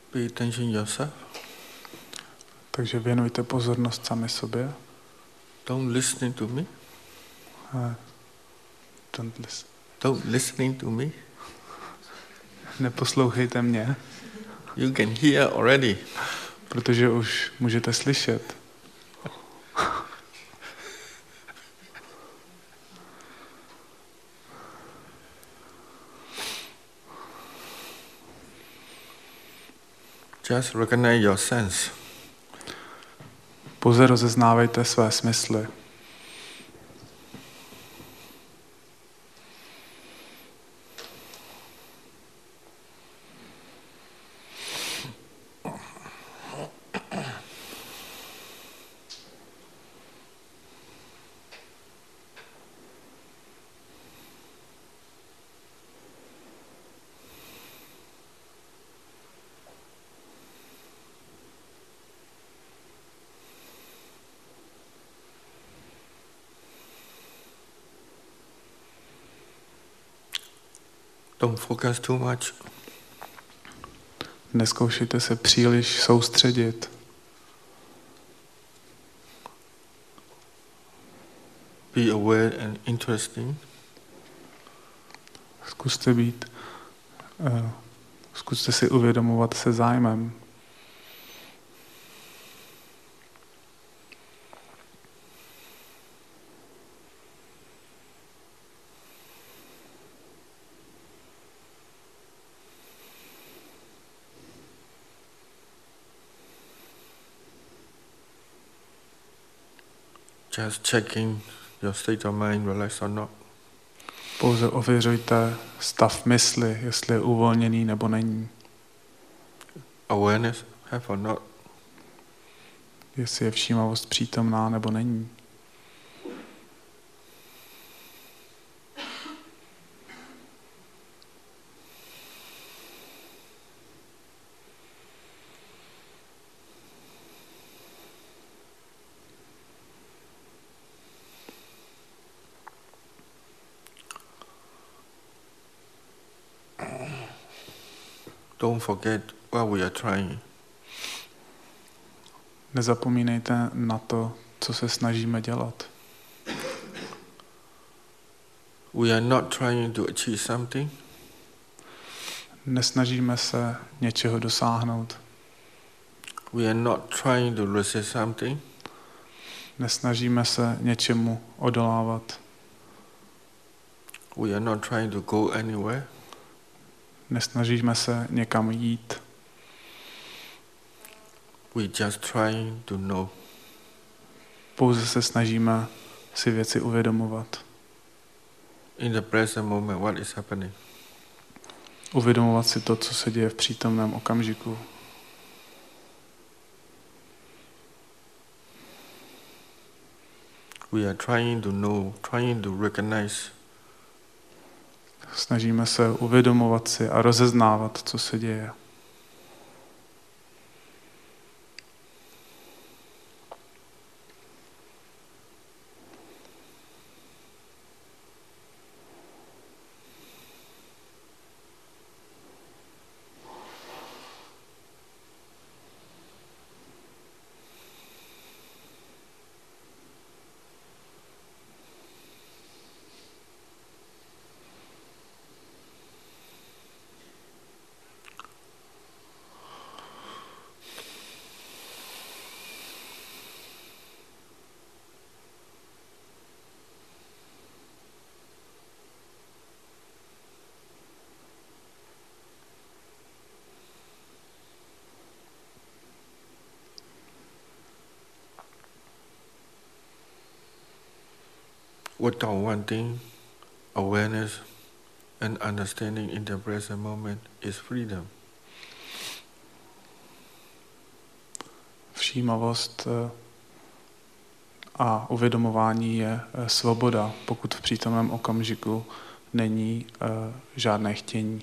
Pay attention yourself. Takže věnujte pozornost sami sobě. Don't listen to me. Don't listening to me. Neposlouchejte mě, You can hear already. protože už můžete slyšet. Just recognize your sense. Pouze rozeznávejte své smysly. Don't focus too much. Nezkoušejte se příliš soustředit. Be aware and interesting. Zkuste si uvědomovat se zájmem. Just checking your state of mind, relaxed or not. Pouze ověřujte stav mysli, jestli je uvolněný nebo není. Awareness, have or not. Jestli je všímavost přítomná nebo není. Don't forget what we are trying. Nezapomínejte na to, co se snažíme dělat. We are not trying to achieve something. Nesnažíme se něčeho dosáhnout. We are not trying to resist something. Nesnažíme se něčemu odolávat. We are not trying to go anywhere. Nesnažíme se někam jít. We just trying to know. Pouze se snažíme si věci uvědomovat. In the present moment, what is happening? Uvědomovat si to, co se děje v přítomném okamžiku. We are trying to know, trying to recognize. Snažíme se uvědomovat si a rozeznávat, co se děje. Without wanting, awareness and understanding in the present moment is freedom. Všímavost a uvědomování je svoboda, pokud v přítomném okamžiku není žádné chtění.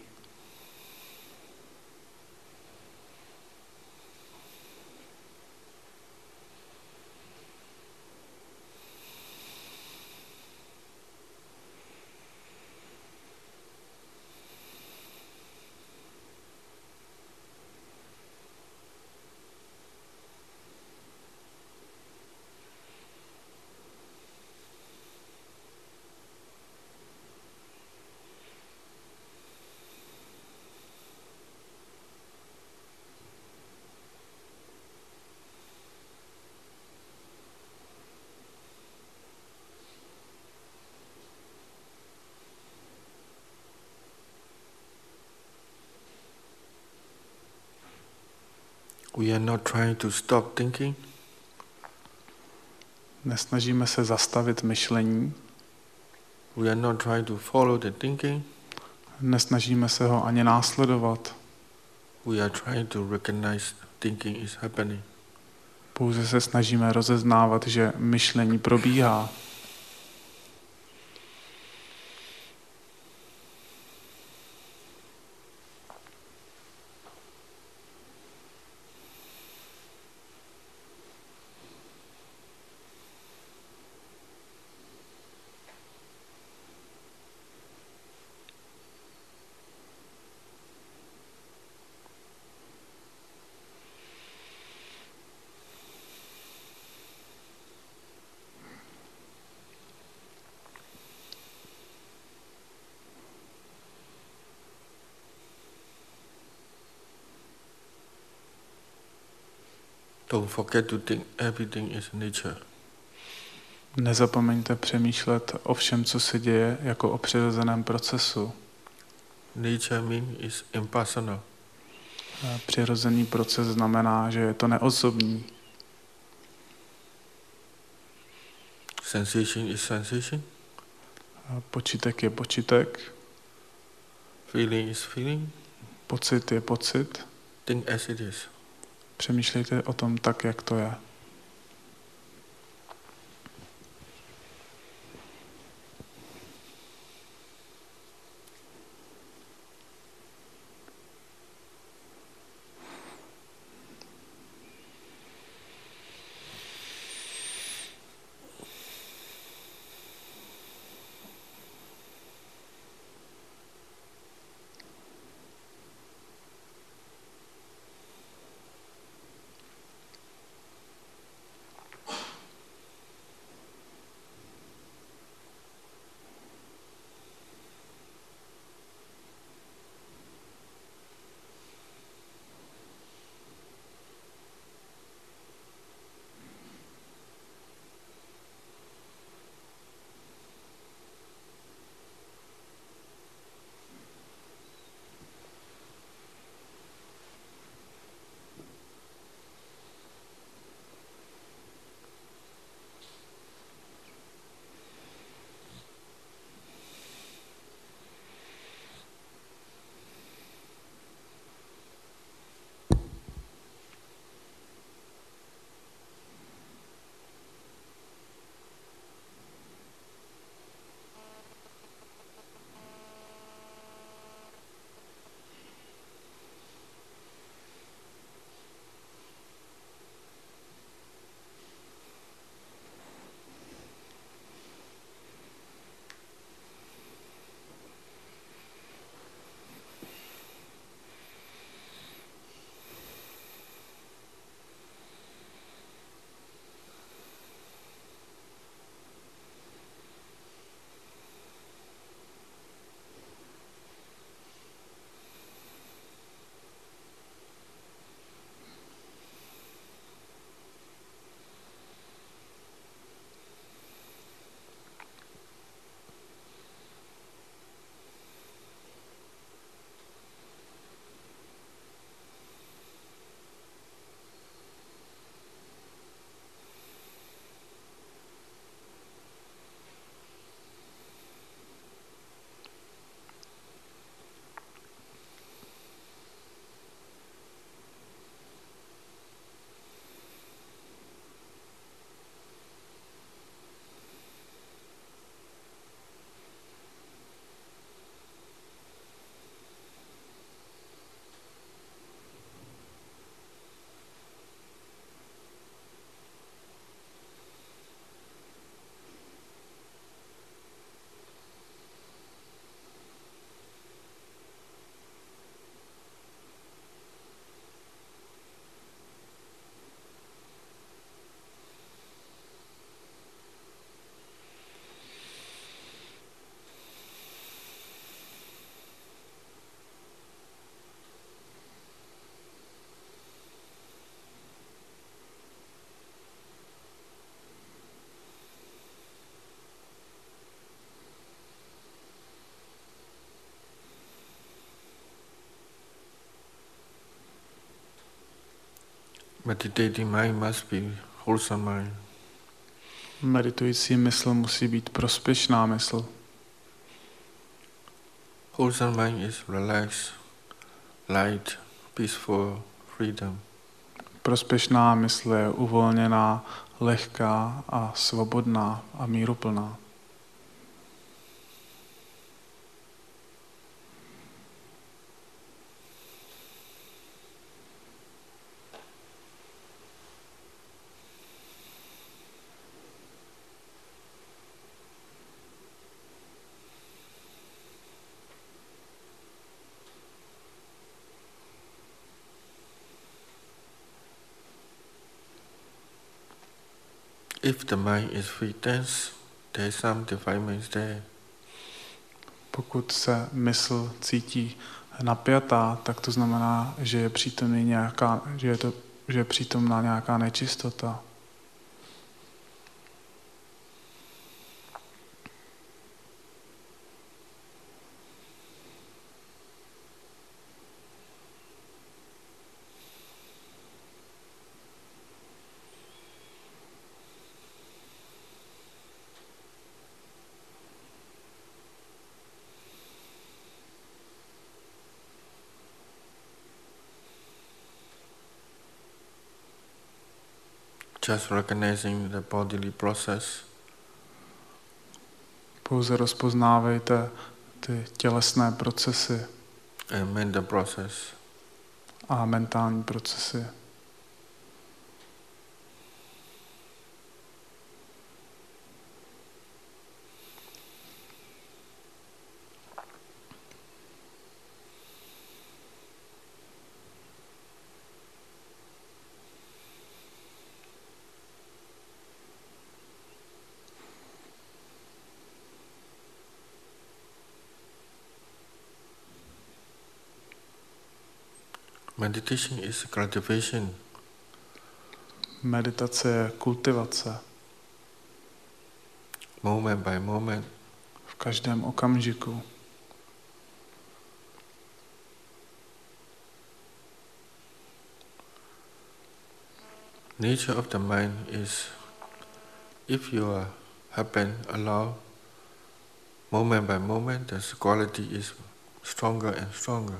We are not trying to stop thinking. Nesnažíme se zastavit myšlení. We are not trying to follow the thinking. Nesnažíme se ho ani následovat. We are trying to recognize thinking is happening. Pouze se snažíme rozeznávat, že myšlení probíhá. Don't forget to think everything is nature. Nezapomeňte přemýšlet o všem, co se děje, jako o přirozeném procesu. Nature means is impersonal. Přirozený proces znamená, že je to neosobní. Sensation is sensation. Počítek je počítek. Feeling is feeling. Pocit je pocit. Think as it is. Přemýšlejte o tom tak, jak to je. Meditating mind must be wholesome mind. Meditující mysl musí být prospěšná mysl. Wholesome mind is relaxed, light, peaceful, freedom. Prospěšná mysl je uvolněná, lehká a svobodná a míruplná. If the mind is free tense, there is some defilements there. Pokud se mysl cítí napjatá, tak to znamená, že je přítomný nějaká, že je přítomná nějaká nečistota. Just recognizing the bodily process. Pouze rozpoznávejte ty tělesné procesy And mental process. a mentální procesy. Meditation is cultivation. Meditace je kultivace Moment by moment. v každém okamžiku. Nature of the mind is, if you are happen allow moment by moment, the quality is stronger and stronger.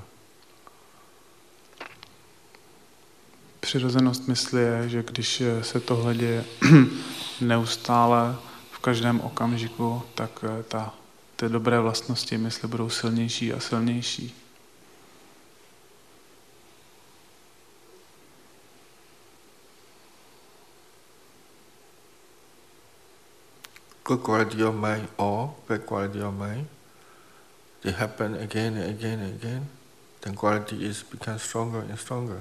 Přirozenost mysli je, že když se tohle děje neustále v každém okamžiku, tak ty dobré vlastnosti mysli budou silnější a silnější. Good quality of mind or bad quality of mind, they happen again and again and again, then quality is becomes stronger and stronger.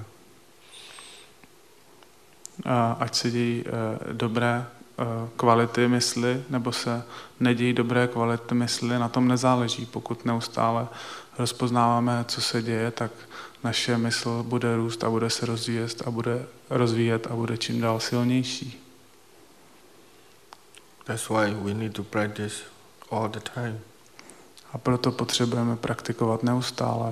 Ať se dějí dobré kvality mysli, nebo se nedějí dobré kvality mysli, na tom nezáleží. Pokud neustále rozpoznáváme, co se děje, tak naše mysl bude růst a bude se rozvíjet a bude čím dál silnější. That's why we need to practice all the time. A proto potřebujeme praktikovat neustále.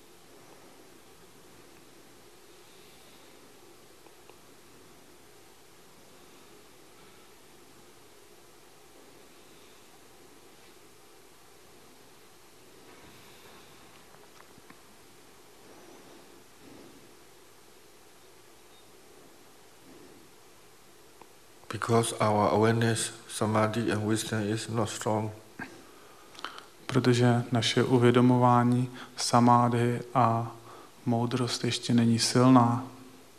Because our awareness, samadhi and wisdom is not strong. Protože naše uvědomování, samády a moudrost ještě není silná.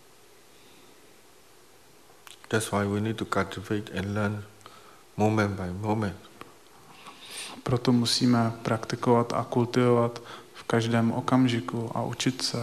That's why we need to cultivate and learn moment by moment. Proto musíme praktikovat a kultivovat v každém okamžiku a učit se.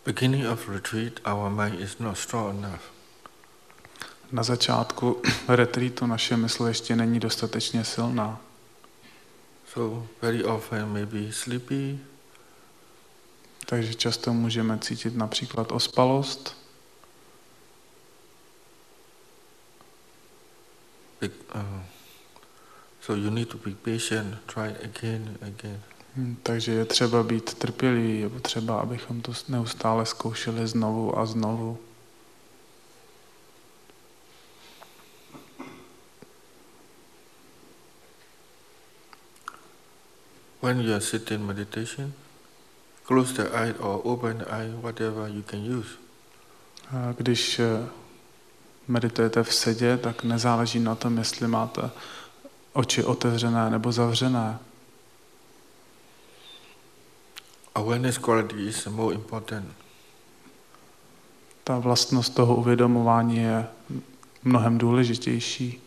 beginning of retreat, our mind is not strong enough. Na začátku retreatu naše mysl ještě není dostatečně silná. So very often maybe sleepy, Takže často můžeme cítit například ospalost. So you need to be patient, try it again and again. Takže je třeba být trpělivý, je třeba, abychom to neustále zkoušeli znovu a znovu. When you are sitting in meditation, close the eye or open the eye, whatever you can use. Když meditujete v sedě, tak nezáleží na tom, jestli máte oči otevřené nebo zavřené. Awareness quality is more important. Ta vlastnost toho uvědomování je mnohem důležitější.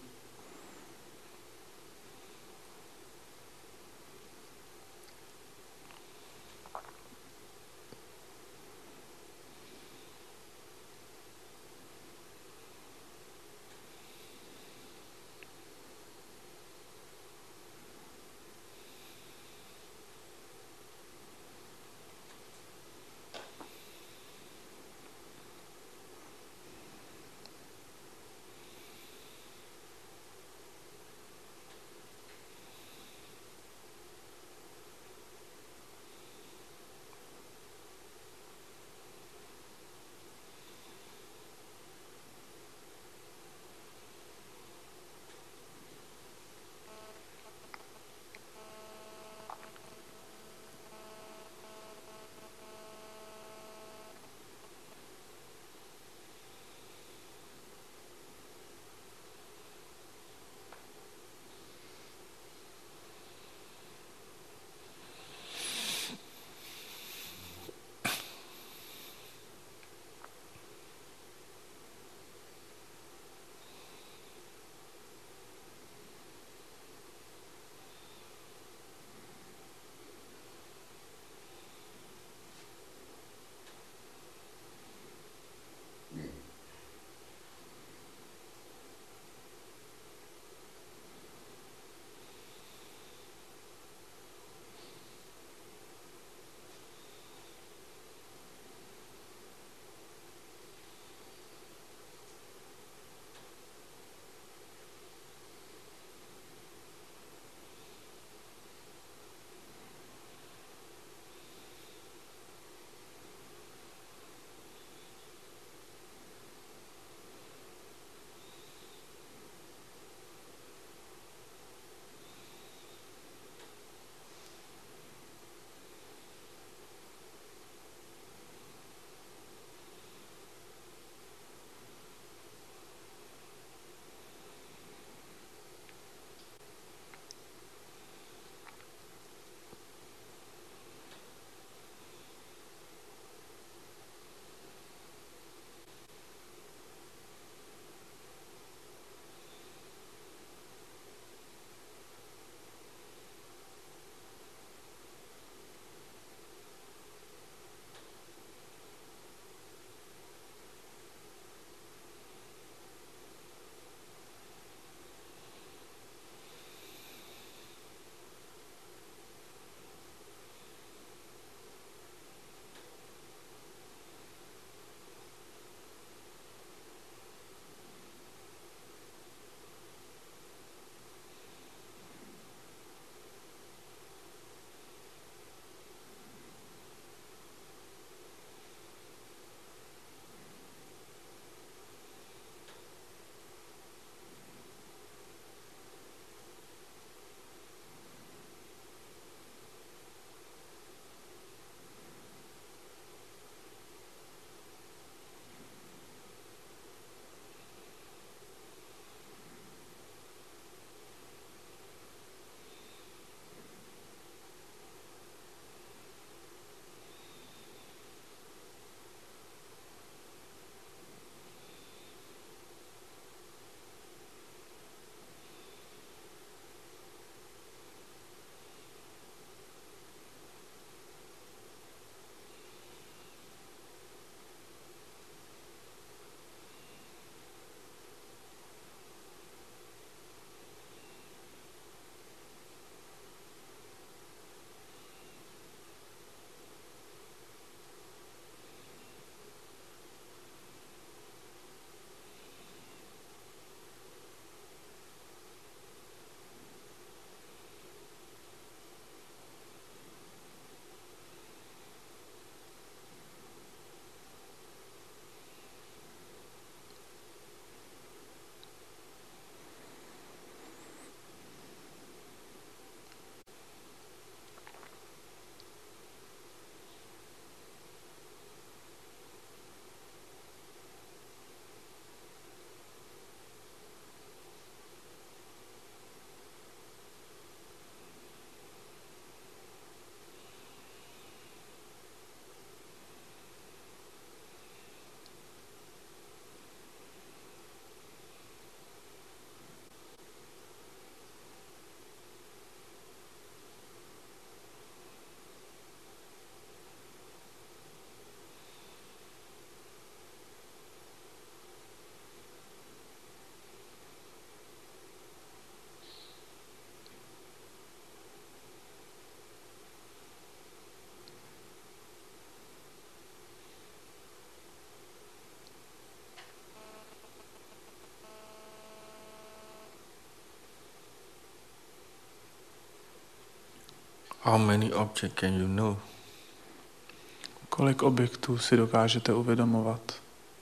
How many objects can you know? Kolik objektů si dokážete uvědomovat?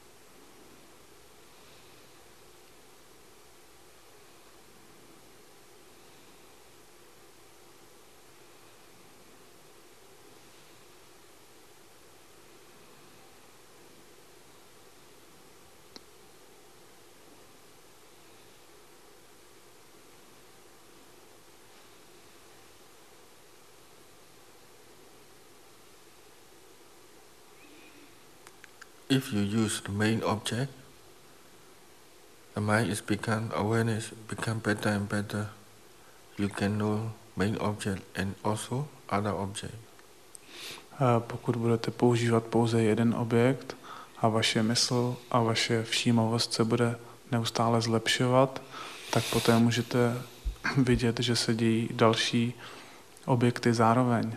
If you use the main object, the mind is become awareness, become better and better. You can know main object and also other object. Pokud budete používat pouze jeden objekt a vaše mysl a vaše všímavost se bude neustále zlepšovat, tak poté můžete vidět, že se dějí další objekty zároveň.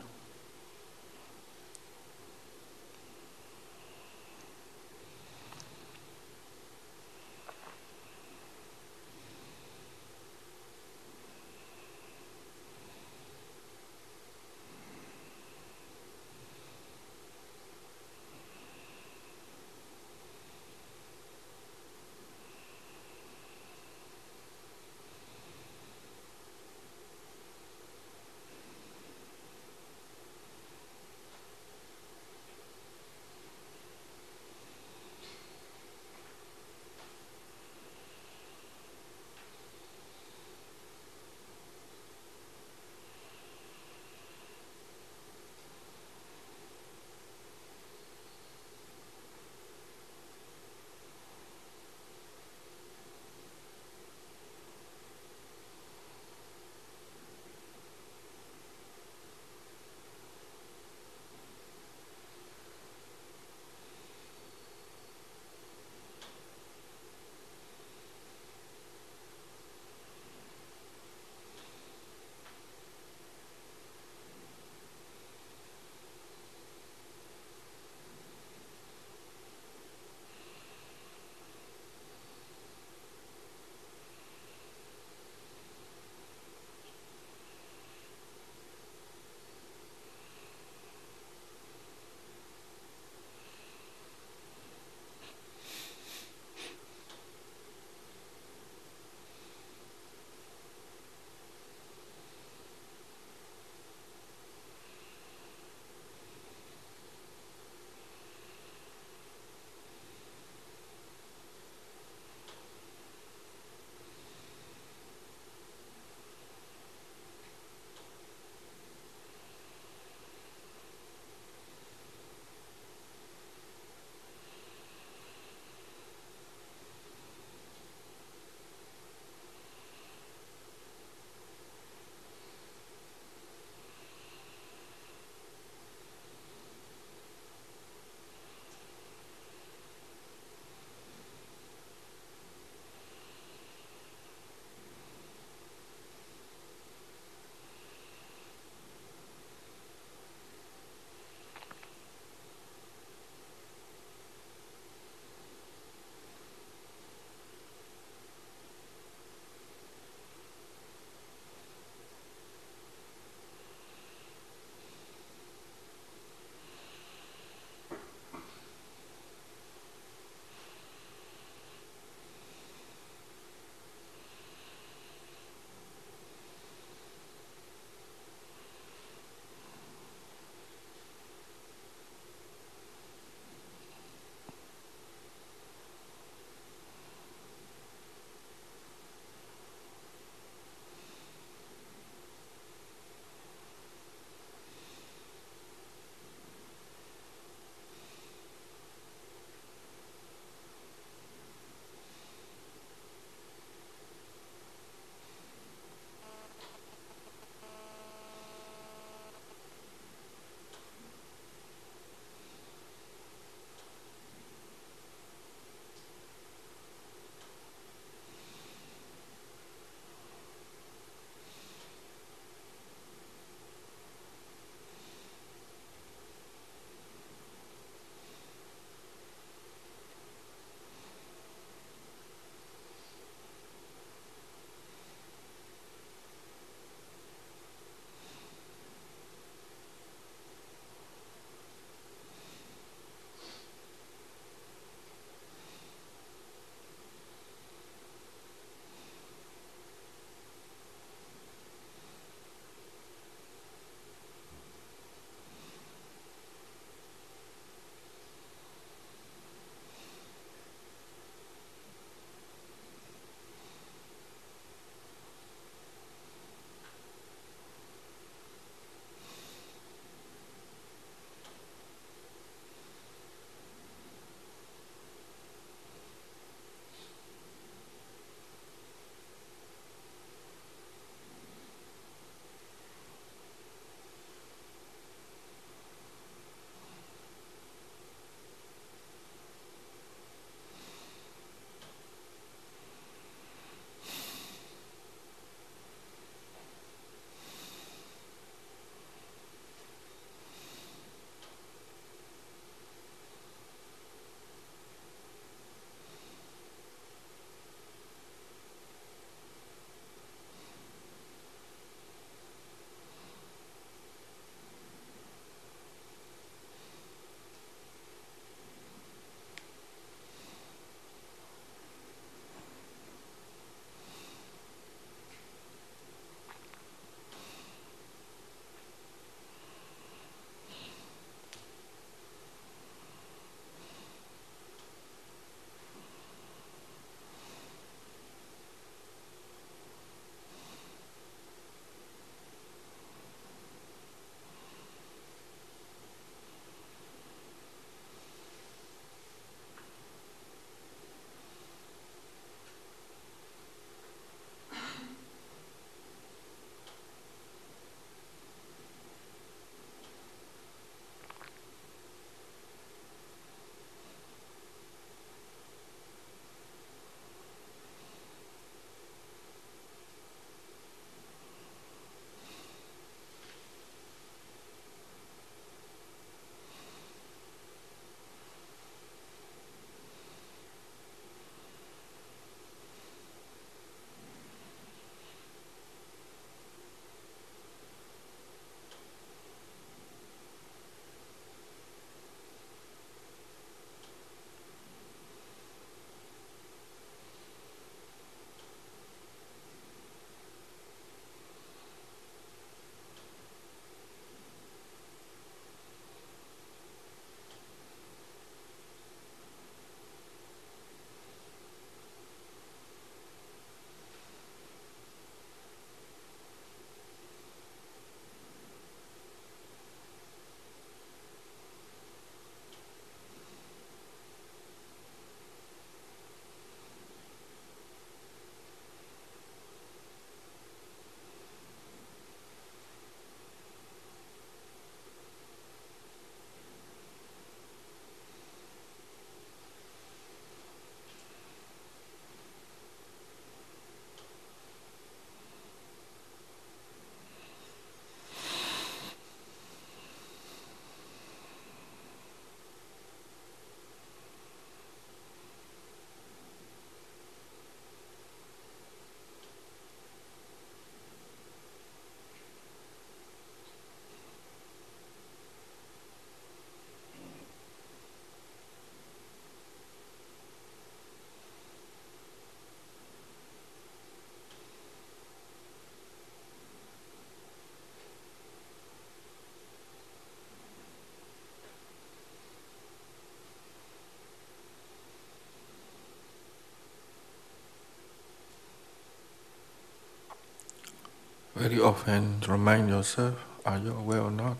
Very often remind yourself, are you aware or not?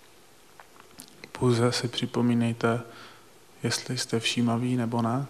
Pouze si připomínejte, jestli jste všímaví nebo ne.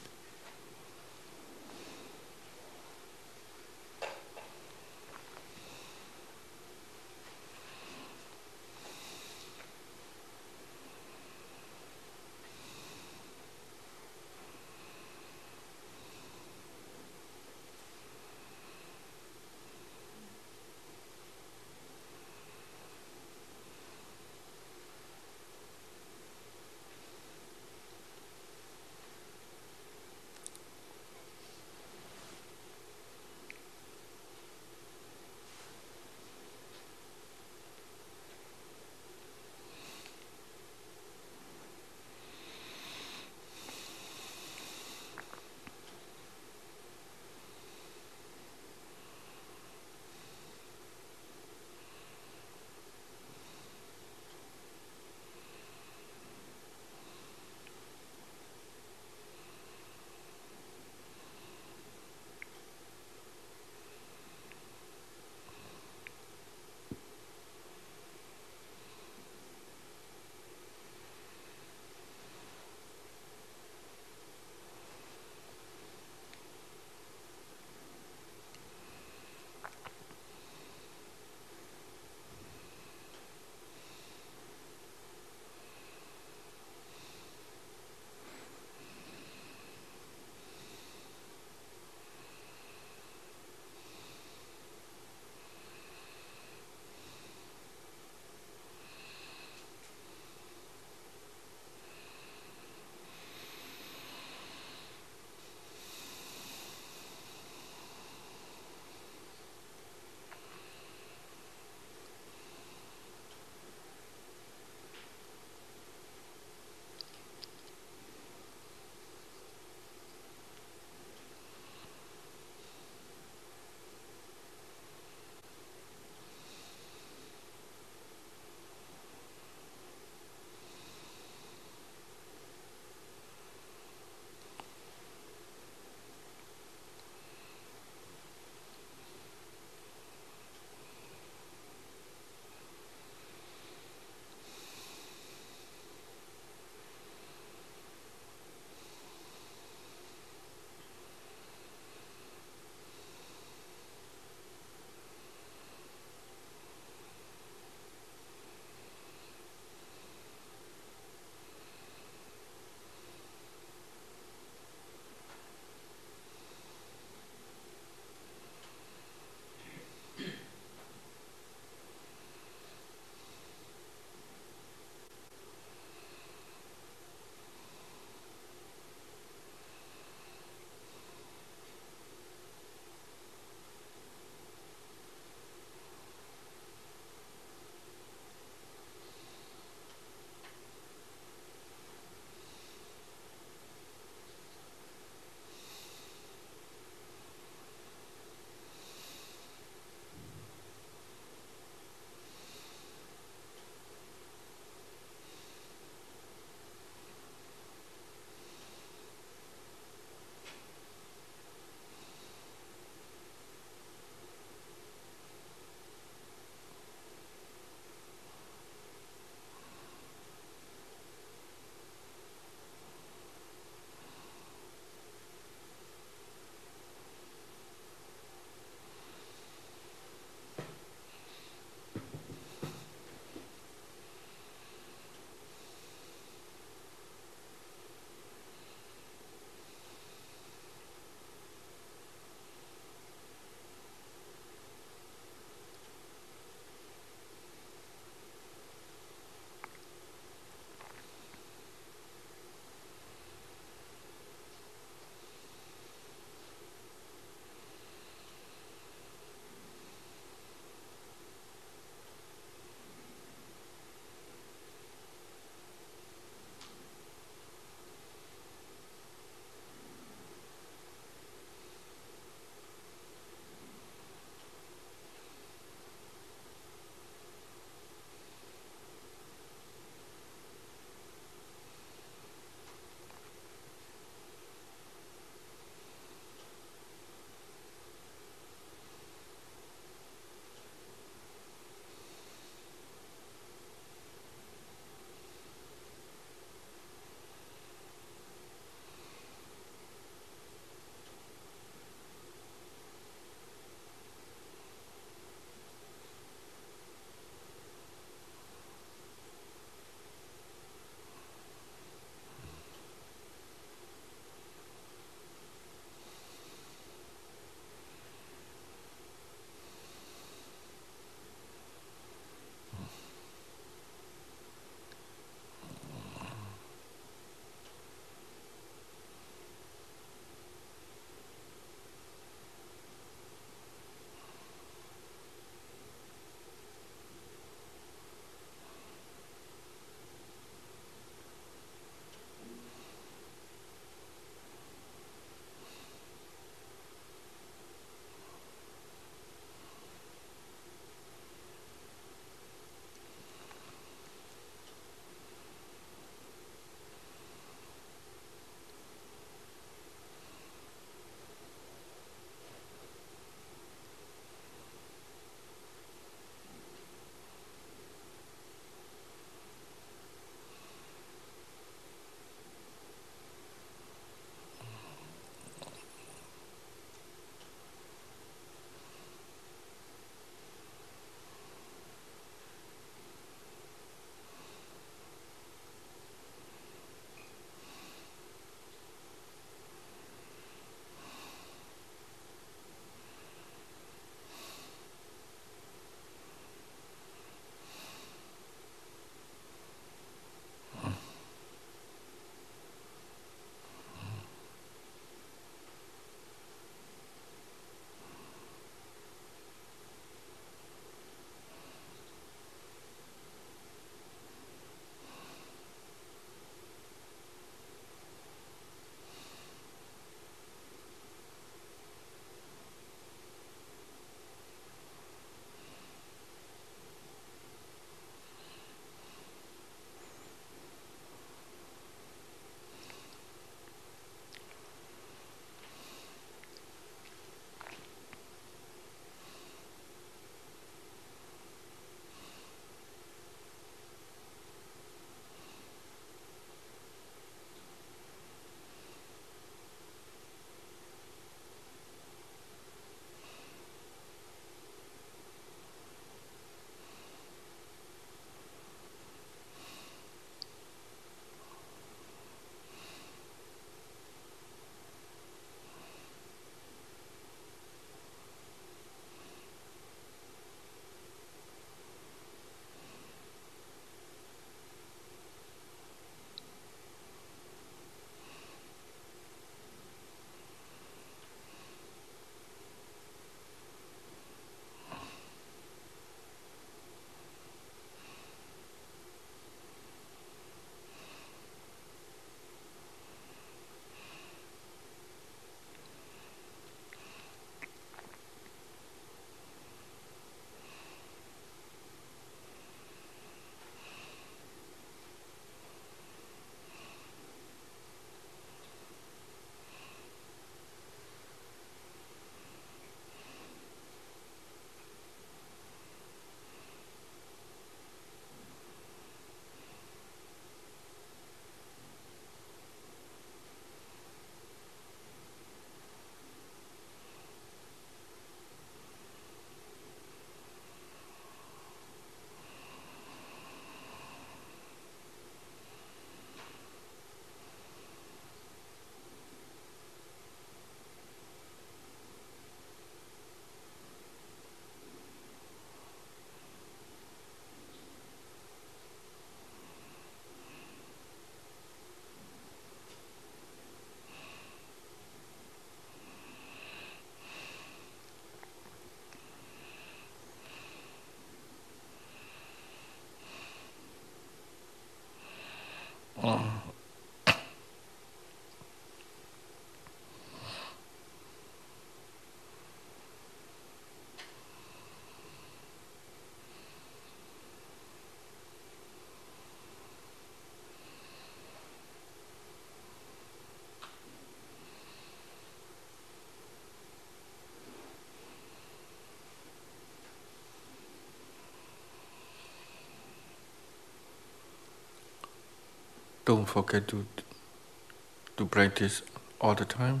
Don't forget to practice all the time.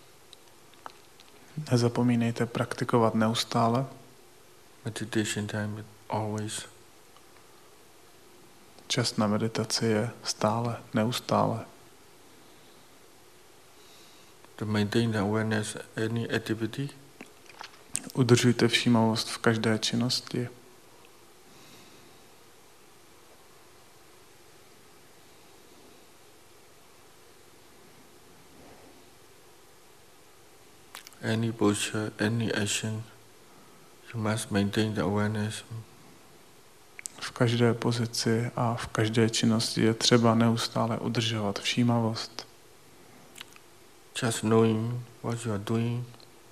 Nezapomínejte praktikovat neustále. Meditation time is always. Čas na meditaci je stále, neustále. To maintain the awareness any activity. Udržujte všímavost v každé činnosti. Any posture, any action, you must maintain the awareness. V každé pozici a v každé činnosti je třeba neustále udržovat všímavost. Just knowing what you are doing.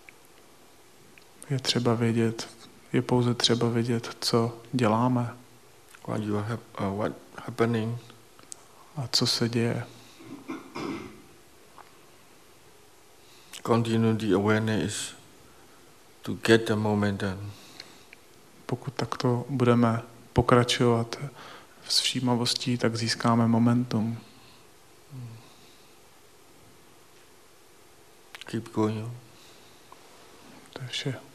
Je pouze třeba vědět, co děláme. What happening. A co se děje. Continue the awareness to get the momentum. Pokud takto budeme pokračovat s všímavostí, tak získáme momentum. Keep going. To je vše.